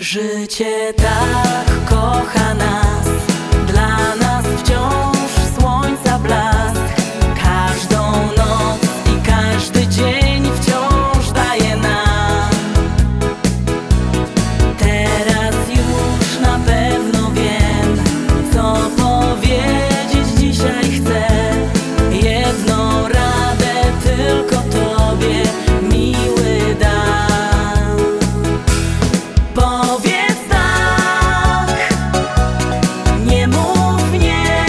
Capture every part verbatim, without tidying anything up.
Życie tak kocha nas, dla nas wciąż słońca blask. Każdą noc i każdy dzień wciąż daje nam. Teraz już na pewno wiem, co powiedzieć dzisiaj chcę. Jedną radę tylko Tobie, miły, dam. Powiedz tak, nie mów nie.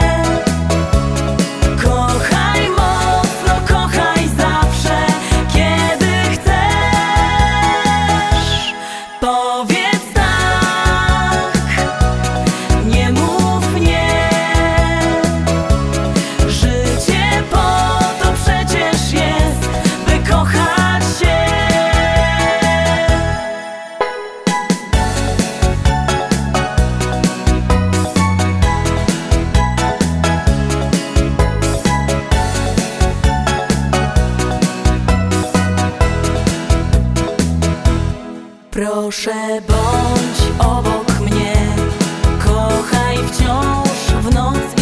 Kochaj mocno, kochaj zawsze, kiedy chcesz. Powiedz tak, nie mów nie. Życie po to przecież jest, by kochać się. Proszę, bądź obok mnie, kochaj wciąż w noc